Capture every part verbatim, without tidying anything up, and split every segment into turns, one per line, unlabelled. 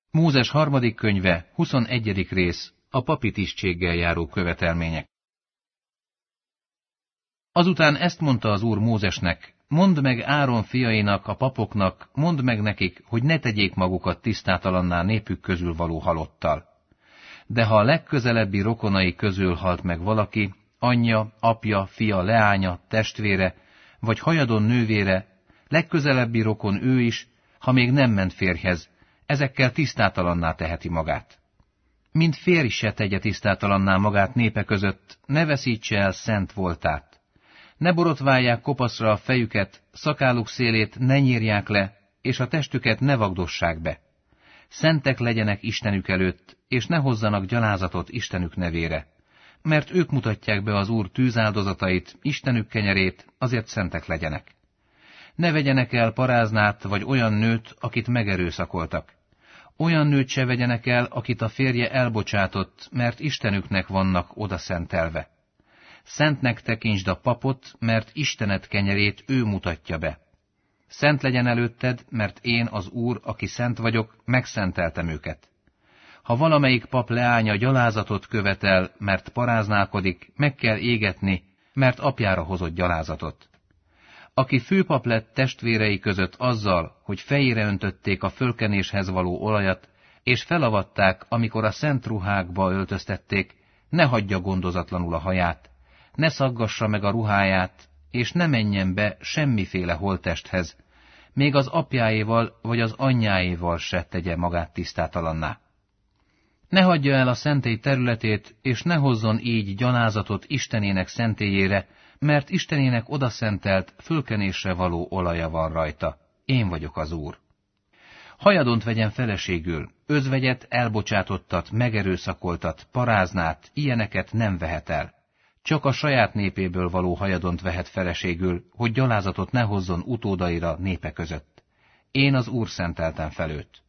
Mózes harmadik könyve, huszonegyedik rész, a papi tisztséggel járó követelmények. Azután ezt mondta az Úr Mózesnek: mondd meg Áron fiainak, a papoknak, mondd meg nekik, hogy ne tegyék magukat tisztátalanná népük közül való halottal. De ha a legközelebbi rokonai közül halt meg valaki, anyja, apja, fia, leánya, testvére, vagy hajadon nővére, legközelebbi rokon ő is, ha még nem ment férjhez, ezekkel tisztátalanná teheti magát. Mint férj se tegye tisztátalanná magát népe között, ne veszítse el szent voltát. Ne borotválják kopaszra a fejüket, szakáluk szélét ne nyírják le, és a testüket ne vagdossák be. Szentek legyenek Istenük előtt, és ne hozzanak gyalázatot Istenük nevére, mert ők mutatják be az Úr tűzáldozatait, Istenük kenyerét, azért szentek legyenek. Ne vegyenek el paráznát vagy olyan nőt, akit megerőszakoltak. Olyan nőt se vegyenek el, akit a férje elbocsátott, mert Istenüknek vannak odaszentelve. Szentnek tekintsd a papot, mert Istened kenyerét ő mutatja be. Szent legyen előtted, mert én az Úr, aki szent vagyok, megszenteltem őket. Ha valamelyik pap leánya gyalázatot követel, mert paráználkodik, meg kell égetni, mert apjára hozott gyalázatot. Aki főpap lett testvérei között azzal, hogy fejére öntötték a fölkenéshez való olajat, és felavatták, amikor a szent ruhákba öltöztették, ne hagyja gondozatlanul a haját, ne szaggassa meg a ruháját, és ne menjen be semmiféle holttesthez, még az apjáéval vagy az anyjáéval se tegye magát tisztátalanná. Ne hagyja el a szentély területét, és ne hozzon így gyalázatot Istenének szentélyére, mert Istenének odaszentelt, fölkenésre való olaja van rajta. Én vagyok az Úr. Hajadont vegyen feleségül, özvegyet, elbocsátottat, megerőszakoltat, paráznát, ilyeneket nem vehet el. Csak a saját népéből való hajadont vehet feleségül, hogy gyalázatot ne hozzon utódaira népe között. Én az Úr szenteltem fel őt.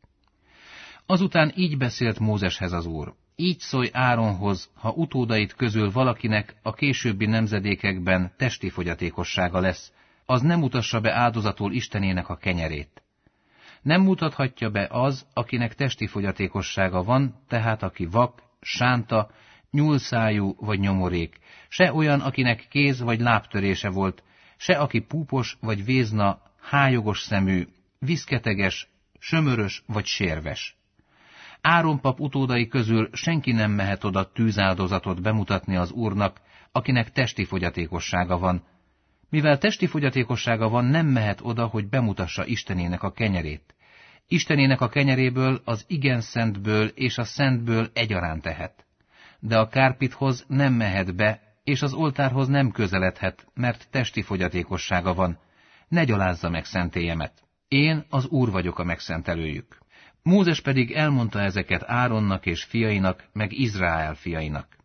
Azután így beszélt Mózeshez az Úr: így szólj Áronhoz, ha utódait közül valakinek a későbbi nemzedékekben testi fogyatékossága lesz, az nem mutassa be áldozatul Istenének a kenyerét. Nem mutathatja be az, akinek testi fogyatékossága van, tehát aki vak, sánta, nyúlszájú vagy nyomorék, se olyan, akinek kéz vagy lábtörése volt, se aki púpos vagy vézna, hályogos szemű, viszketeges, sömörös vagy sérves. Áron pap utódai közül senki nem mehet oda tűzáldozatot bemutatni az Úrnak, akinek testi fogyatékossága van. Mivel testi fogyatékossága van, nem mehet oda, hogy bemutassa Istenének a kenyerét. Istenének a kenyeréből, az igen szentből és a szentből egyaránt tehet. De a kárpithoz nem mehet be, és az oltárhoz nem közeledhet, mert testi fogyatékossága van. Ne gyalázza meg szentélyemet. Én az Úr vagyok a megszentelőjük. Mózes pedig elmondta ezeket Áronnak és fiainak, meg Izrael fiainak.